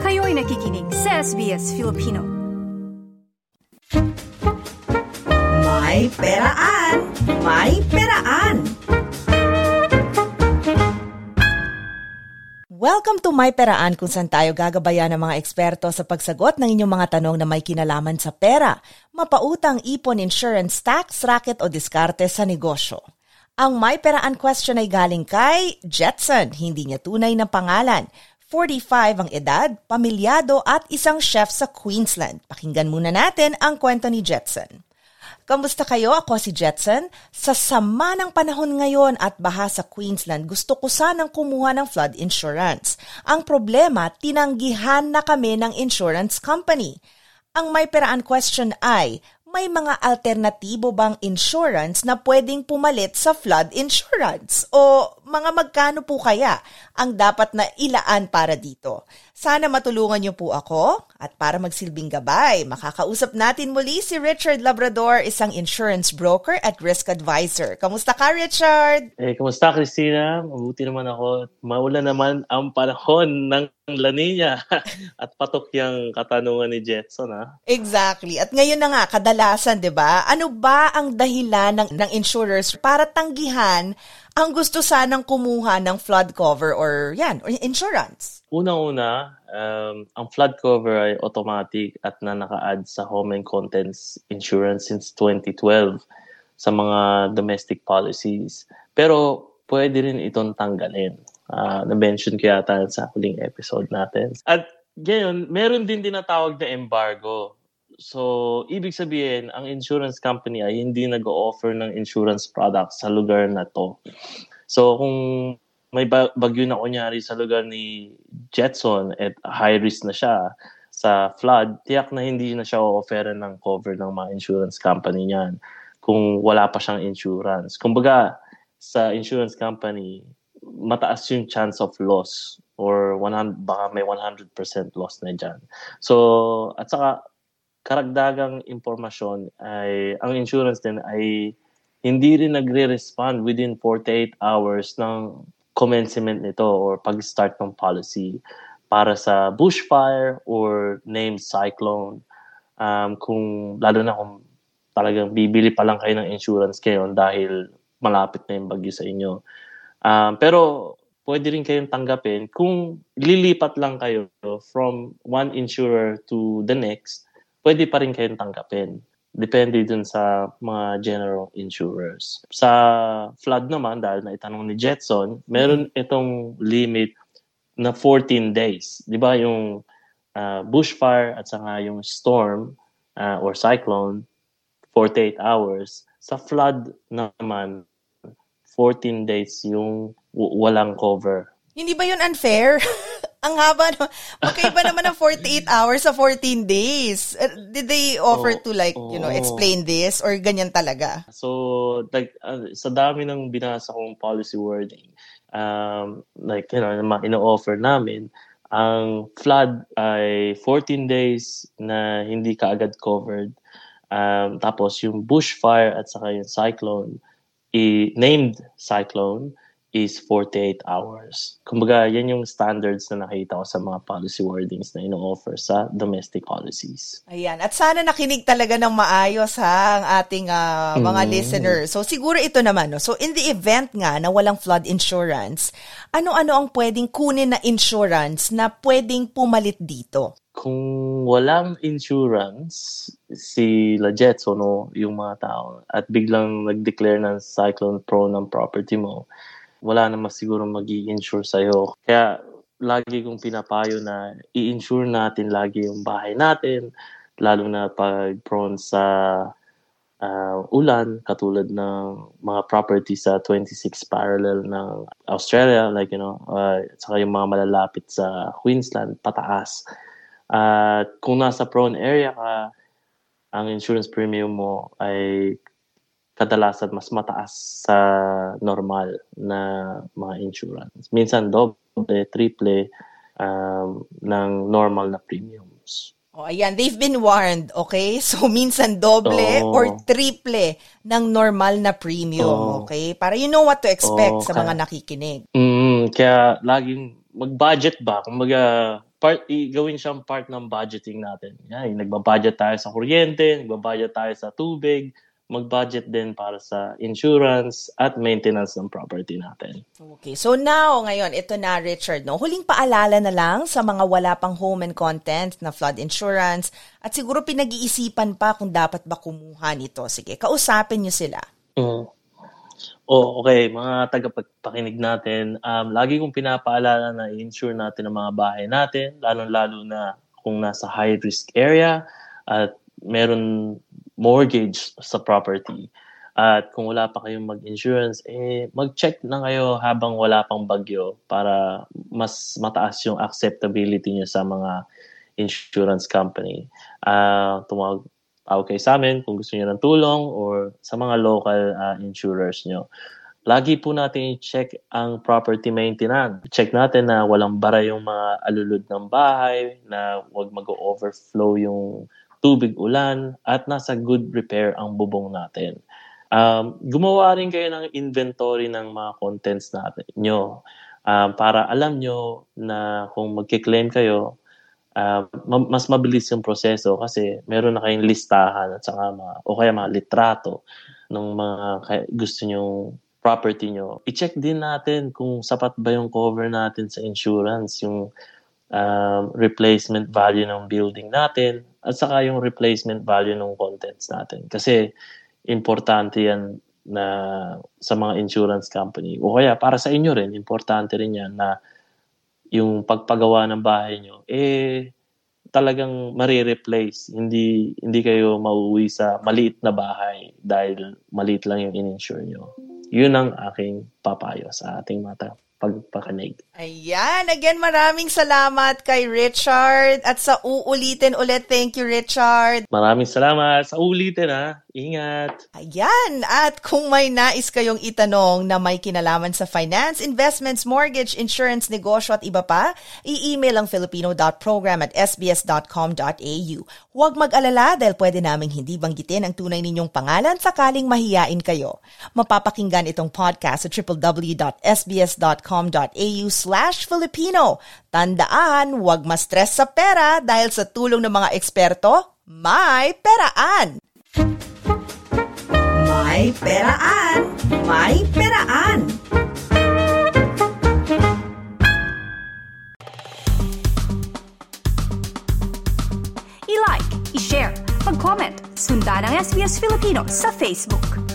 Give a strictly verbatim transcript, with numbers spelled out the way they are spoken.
Kayo'y nakikinig sa S B S Filipino. May peraan! May peraan! Welcome to My Peraan, kung saan tayo gagabayan ng mga eksperto sa pagsagot ng inyong mga tanong na may kinalaman sa pera, mapautang, ipon, insurance, tax, racket o diskarte sa negosyo. Ang My Peraan question ay galing kay Jetson, hindi niya tunay na pangalan. forty-five ang edad, pamilyado at isang chef sa Queensland. Pakinggan muna natin ang kwento ni Jetson. Kamusta kayo? Ako si Jetson. Sa sama ng panahon ngayon at baha sa Queensland, gusto ko sanang kumuha ng flood insurance. Ang problema, tinanggihan na kami ng insurance company. Ang may peraan question ay, may mga alternatibo bang insurance na pwedeng pumalit sa flood insurance? O mga magkano po kaya ang dapat na ilaan para dito? Sana matulungan niyo po ako at para magsilbing gabay, makakausap natin muli si Richard Labrador, isang insurance broker at risk advisor. Kamusta ka, Richard? Eh, kamusta, Christina? Mabuti naman ako. Maulan naman ang panahon ng La Nina at patok yung katanungan ni Jetson, ha? Exactly. At ngayon na nga, kadalasan, di ba? Ano ba ang dahilan ng, ng insurers para tanggihan ang gusto sanang kumuha ng flood cover or yan, or insurance? Una-una, um, ang flood cover ay automatic at na naka-add sa home and contents insurance since twenty twelve sa mga domestic policies. Pero pwede rin itong tanggalin. Uh, na-mention ko yata sa huling episode natin. At ngayon, meron din tinatawag na embargo. So, ibig sabihin, ang insurance company ay hindi nag-o-offer ng insurance products sa lugar na to. So, kung may bagyo na kunyari sa lugar ni Jetson at high risk na siya sa flood, tiyak na hindi na siya o-offeran ng cover ng mga insurance company niyan kung wala pa siyang insurance. Kumbaga, sa insurance company, mataas yung chance of loss or one hundred, baka may one hundred percent loss na dyan. So, at saka, karagdagang impormasyon ay, ang insurance din ay hindi rin nagre-respond within forty-eight hours ng commencement nito or pag-start ng policy para sa bushfire or named cyclone. Um, kung, lalo na kung talagang bibili pa lang kayo ng insurance kayo dahil malapit na yung bagyo sa inyo. Um, pero pwede rin kayong tanggapin kung lilipat lang kayo from one insurer to the next, pwede pa rin kayong tanggapin. Depende dun sa mga general insurers. Sa flood naman, dahil na itanong ni Jetson, meron itong limit na fourteen days. Di ba yung uh, bushfire at saka yung storm uh, or cyclone, forty-eight hours. Sa flood naman, fourteen days yung w- walang cover. Hindi ba yun unfair? Ang haba, no? Magkaiba naman ng forty-eight hours sa fourteen days. Did they offer oh, to like, oh. you know, explain this or ganyan talaga? So, like, uh, sa dami ng binasa kong policy wording, um, like, you know, ino-offer namin, ang flood ay fourteen days na hindi kaagad covered. Um, tapos yung bushfire at saka yung cyclone, i- named cyclone, is forty-eight hours. Kumbaga, yan yung standards na nakita ko sa mga policy wordings na ino-offer sa domestic policies. Ayan. At sana nakinig talaga ng maayos ha, ang ating uh, mga mm. listeners. So, siguro ito naman. No? So, in the event nga na walang flood insurance, ano-ano ang pwedeng kunin na insurance na pwedeng pumalit dito? Kung walang insurance, si Jetson, no, yung mga tao, at biglang nag-declare ng cyclone prone ng property mo, wala naman siguro mag-i-insure sa'yo. Kaya lagi kong pinapayo na i-insure natin lagi yung bahay natin, lalo na pag prone sa uh, ulan, katulad ng mga property sa twenty-six parallel ng Australia, like, you know, uh, at saka yung mga malalapit sa Queensland, pataas. At uh, kung nasa prone area ka, ang insurance premium mo ay kadalasan mas mataas sa normal na mga insurance. Minsan doble, triple um, ng normal na premiums. Oh, ayan, they've been warned, okay? So minsan doble oh. or triple ng normal na premium, oh. okay? Para you know what to expect oh, sa kaya, mga nakikinig. Mm, kaya laging mag-budget ba? Kumbaga, part, i-gawin siyang part ng budgeting natin. Yan, nagbabudget tayo sa kuryente, nagbabudget tayo sa tubig, mag-budget din para sa insurance at maintenance ng property natin. Okay. So now, ngayon, ito na, Richard, no? Huling paalala na lang sa mga wala pang home and content na flood insurance at siguro pinag-iisipan pa kung dapat ba kumuha nito. Sige, kausapin niyo sila. Mm. Oh, okay. Mga tagapagpakinig natin, um, lagi kong pinapaalala na i-insure natin ang mga bahay natin, lalo-lalo na kung nasa high-risk area at meron mortgage sa property. At kung wala pa kayong mag-insurance, eh, mag-check na kayo habang wala pang bagyo para mas mataas yung acceptability nyo sa mga insurance company. Uh, tumawag tawag kayo sa amin kung gusto niyo ng tulong or sa mga local uh, insurers nyo. Lagi po natin i-check ang property maintenance. Check natin na walang bara yung mga alulod ng bahay, na huwag mag-overflow yung tubig ulan, at nasa good repair ang bubong natin. Um, gumawa rin kayo ng inventory ng mga contents natin nyo um, para alam nyo na kung magkiklaim kayo, uh, ma- mas mabilis yung proseso kasi meron na kayong listahan at saka mga, o kaya mga litrato ng mga kay- gusto nyong property nyo. I-check din natin kung sapat ba yung cover natin sa insurance, yung um, replacement value ng building natin, at saka yung replacement value ng contents natin. Kasi importante yan na sa mga insurance company. O kaya para sa inyo rin, importante rin yan na yung pagpagawa ng bahay nyo, eh talagang marireplace. Hindi, hindi kayo mauwi sa maliit na bahay dahil maliit lang yung in-insure nyo. Yun ang aking papayo sa ating mata pagpakinig. Ayan. Again, maraming salamat kay Richard. At sa uulitin ulit, thank you, Richard. Maraming salamat. Sa uulitin, ha. Ingat. Ayan. At kung may nais kayong itanong na may kinalaman sa finance, investments, mortgage, insurance, negosyo at iba pa, i-email ang filipino dot program at s b s dot com dot a u. Huwag mag-alala dahil pwede naming hindi banggitin ang tunay ninyong pangalan sakaling mahiyain kayo. Mapapakinggan itong podcast sa w w w dot s b s dot com dot a u slash Filipino. Tandaan, huwag ma-stress sa pera dahil sa tulong ng mga eksperto, may peraan! May peraan! May peraan! I-like, i-share, mag-comment, sundan ang S B S Filipino sa Facebook.